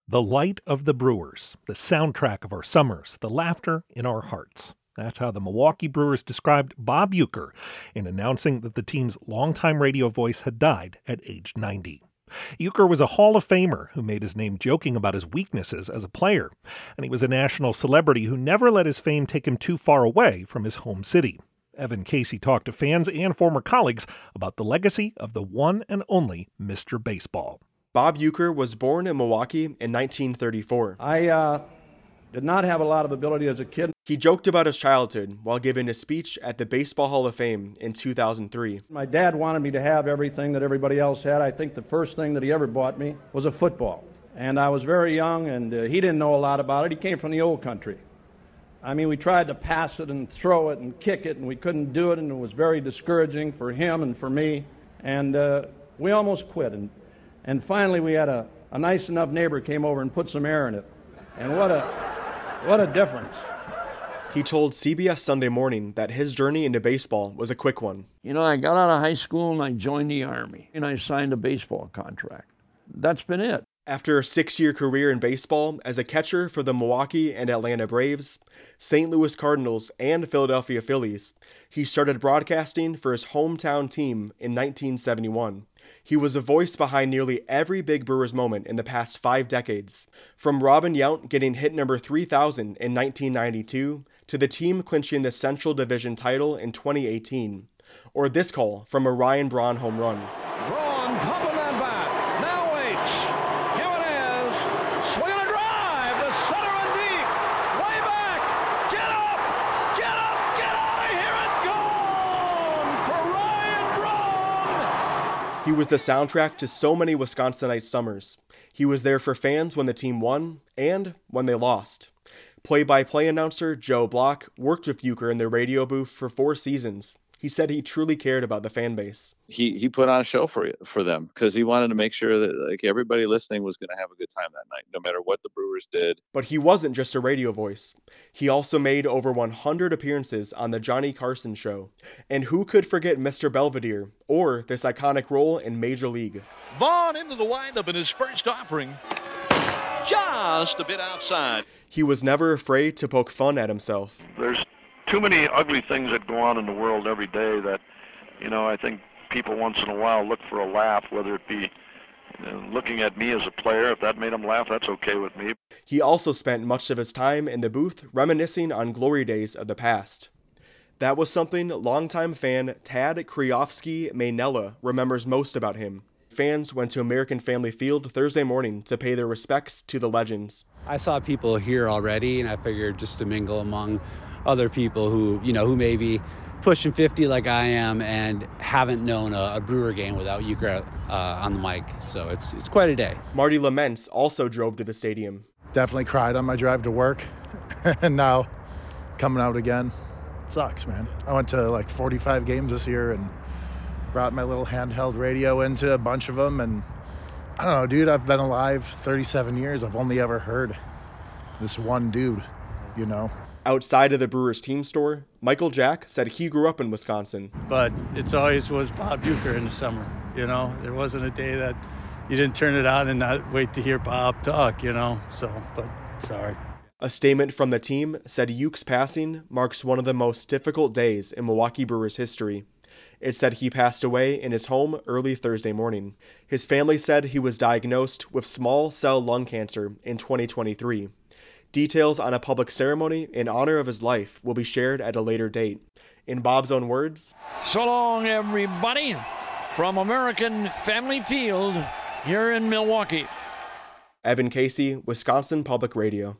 The light of the Brewers, the soundtrack of our summers, the laughter in our hearts. That's how the Milwaukee Brewers described Bob Uecker in announcing that the team's longtime radio voice had died at age 90. Uecker was a Hall of Famer who made his name joking about his weaknesses as a player, and he was a national celebrity who never let his fame take him too far away from his home city. Evan Casey talked to fans and former colleagues about the legacy of the one and only Mr. Baseball. Bob Uecker was born in Milwaukee in 1934. I did not have a lot of ability as a kid. He joked about his childhood while giving a speech at the Baseball Hall of Fame in 2003. My dad wanted me to have everything that everybody else had. I think the first thing that he ever bought me was a football. And I was very young, and he didn't know a lot about it. He came from the old country. I mean, we tried to pass it and throw it and kick it, and we couldn't do it, and it was very discouraging for him and for me. And we almost quit. And finally, we had a nice enough neighbor came over and put some air in it. And what a difference. He told CBS Sunday Morning that his journey into baseball was a quick one. You know, I got out of high school and I joined the Army, and I signed a baseball contract. That's been it. After a 6-year career in baseball as a catcher for the Milwaukee and Atlanta Braves, St. Louis Cardinals, and Philadelphia Phillies, he started broadcasting for his hometown team in 1971. He was a voice behind nearly every big Brewers moment in the past 5 decades, from Robin Yount getting hit number 3,000 in 1992 to the team clinching the Central Division title in 2018, or this call from a Ryan Braun home run. Braun pumping that bat, now waits, here it is, swinging a drive to center and deep, way back, get up, get out of here, it's gone for Ryan Braun! He was the soundtrack to so many Wisconsinite summers. He was there for fans when the team won and when they lost. Play-by-play announcer Joe Block worked with Uecker in the radio booth for 4 seasons. He said he truly cared about the fan base. He put on a show for them because he wanted to make sure that everybody listening was going to have a good time that night, no matter what the Brewers did. But he wasn't just a radio voice. He also made over 100 appearances on the Johnny Carson Show. And who could forget Mr. Belvedere or this iconic role in Major League? Vaughn into the windup in his first offering, just a bit outside. He was never afraid to poke fun at himself. There's too many ugly things that go on in the world every day that, I think people once in a while look for a laugh, whether it be looking at me as a player. If that made them laugh, that's okay with me. He also spent much of his time in the booth reminiscing on glory days of the past. That was something longtime fan Tad Kryovsky-Mainella remembers most about him. Fans went to American Family Field Thursday morning to pay their respects to the legends. I saw people here already, and I figured just to mingle among other people who may be pushing 50 like I am and haven't known a Brewer game without Uecker on the mic. So it's quite a day. Marty Laments also drove to the stadium. Definitely cried on my drive to work. And now coming out again, it sucks, man. I went to 45 games this year and brought my little handheld radio into a bunch of them. And I don't know, dude, I've been alive 37 years. I've only ever heard this one dude, Outside of the Brewers team store, Michael Jack said he grew up in Wisconsin. But it's always was Bob Uecker in the summer, There wasn't a day that you didn't turn it on and not wait to hear Bob talk, but sorry. A statement from the team said Ueck's passing marks one of the most difficult days in Milwaukee Brewers history. It said he passed away in his home early Thursday morning. His family said he was diagnosed with small cell lung cancer in 2023. Details on a public ceremony in honor of his life will be shared at a later date. In Bob's own words, So long, everybody, from American Family Field here in Milwaukee. Evan Casey, Wisconsin Public Radio.